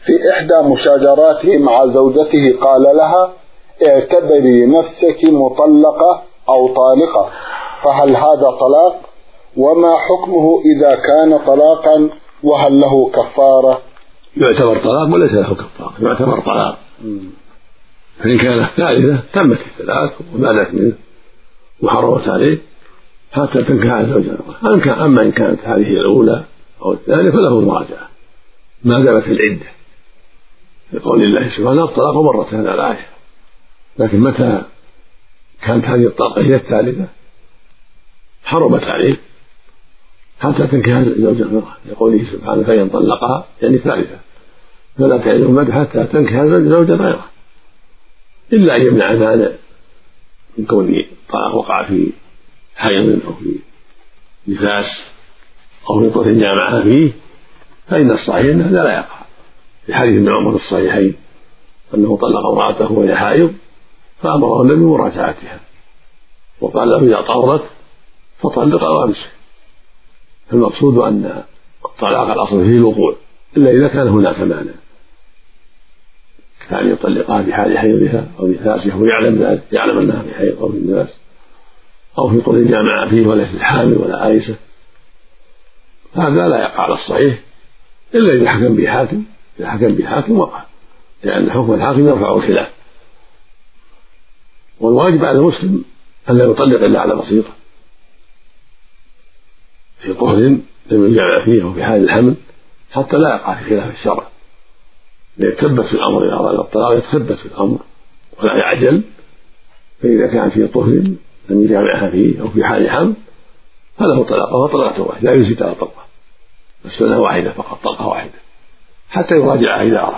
في إحدى مشاجراته مع زوجته قال لها: اعتبري نفسك مطلقة أو طالقة، فهل هذا طلاق؟ وما حكمه إذا كان طلاقا؟ وهل له كفارة؟ يعتبر طلاق وليس له كفارة، يعتبر طلاق. فإن كانت ثالثة تمت الثلاث ومالت منه وحرمت عليه حتى تنكح زوجها. أما إن كانت هذه الأولى أو الثانية فله المراجعة ما دامت في العدة، لقول الله سبحانه: الطلاق مرتان على الآية. لكن متى كانت هذه الطلقة هي الثالثة حرمت عليه حتى تنكح زوجها غيرها، لقوله سبحانه: فإن طلقها يعني ثالثة فلا تعيده المدة حتى تنكح زوجها غيره، إلا أن يمنع مانع من كون الطلاق وقع في حيض أو في نفاس أو في طهر جامعها فيه، فإن الصحيح أن هذا لا يقع، في حديث ابن عمر الصحيحين أنه طلق امرأته وهي حائض فأمره النبي بمراجعتها وقال له: إذا طهرت فطلق وأمسك. فالمقصود أن الطلاق الأصل فيه الوقوع إلا إذا كان هناك مانع، كان يطلقها في حال حيضها أو نفاسها ويعلم ذلك، يعلم أنها في حيض أو في نفاس أو في طهر جامعة فيه وليست حامل ولا عائسة، هذا لا يقع على الصحيح إلا إذا حكم به حاكم. إذا حكم به حاكم وقع، لأن حكم الحاكم يرفع الخلاف. والواجب على المسلم أن لا يطلق إلا على بصيرة في طهر لم يجامع فيه أو في حال الحمل حتى لا يقع في خلاف الشرع، ليتثبت في الأمر. إذا أراد الطلاق يتثبت في الأمر ولا يعجل. فإذا كان في طهر لم يجامعها فيه أو في حال حمل فله طلاقة وطلقة واحدة، لا يزيد على طلقة، السنة واحدة فقط، طلقة واحدة حتى يراجعها إذا أراد،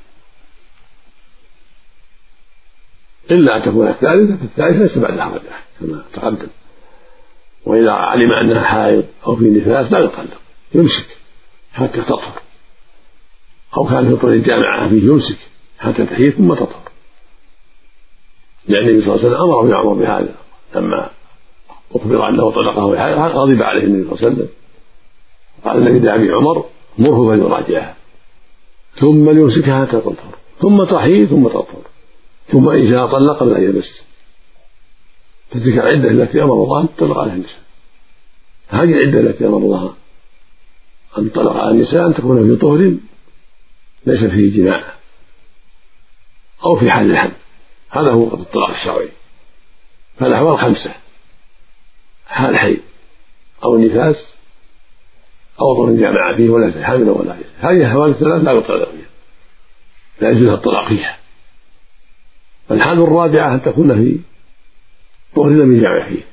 إلا أن تكون الثالثة، في الثالثة ليس بعدها رجعة كما تقدم. وإذا علم أنها حائض أو في نفاس لا يطلق، يمسك حتى تطهر، أو كان في طهر الجامعة فيه يمسك حتى تحيض ثم تطهر، لأن النبي صلى الله عليه وسلم أمره يعمر بهذا لما أخبر أنه طلقه في حائض غضب عليه النبي صلى الله عليه وسلم، قال النبي: دع أبي عمر مره فليراجعها ثم ليمسكها حتى تطهر ثم تحيض ثم تطهر ثم إن شاء طلق قبل أن يمس. فتلك العدة التي أمر الله أن تطلق عليها النساء. هذه العدة التي أمر الله أن تطلق على النساء أن تكون في طهر ليس فيه جماع أو في حال الحمل، هذا هو الطلاق الشرعي. فالأحوال 5: حال حي أو النفاس أو طهر جامع فيه ولا في حمل ولا فيه، هذه الأحوال الثلاث لا يطلق فيها، لا يجوز الطلاق فيها. الحال الرابعة أن تكون في طهر لم يجامع فيه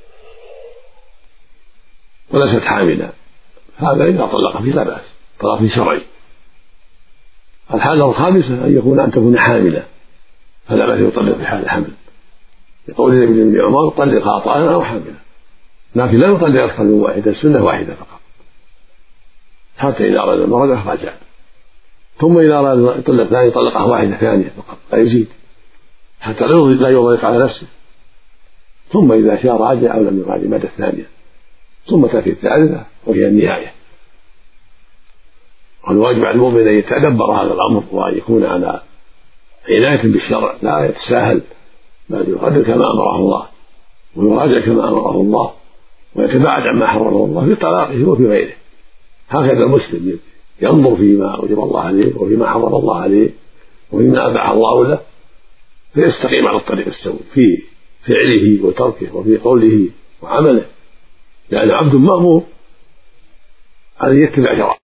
وليست حاملا، هذا إذا طلق فيه لا بأس، طلاق فيه شرعي. الحالة الخامسة أن تكون حاملة، فلا بأس يطلق في حال الحمل، يقول النبي ابن عمر: طلقها طائرا أو حاملا، لكن لا يطلق أكثر من واحدة، السنة واحدة فقط، حتى إذا أراد المرض رجع، ثم إذا أراد يطلق ثاني طلقها واحدة ثانية فقط لا يزيد حتى لا يضيق على نفسه، ثم إذا شاء راجع أو لم يراجع المدة الثانية، ثم تأتي الثالثة وهي النهاية. والواجب على المؤمن أن يتدبر هذا الأمر وأن يكون على عناية بالشرع، لا يتساهل بل يقدر كما أمره الله ويراجع كما أمره الله ويتباعد عما حرمه الله في طلاقه وفي غيره. هكذا المسلم ينظر فيما أوجب الله عليه وفيما حرم الله عليه وفيما أباح الله له، فيستقيم على الطريق السوي في فعله وتركه وفي قوله وعمله، لأن عبد مأمور أن يتبع شرعه.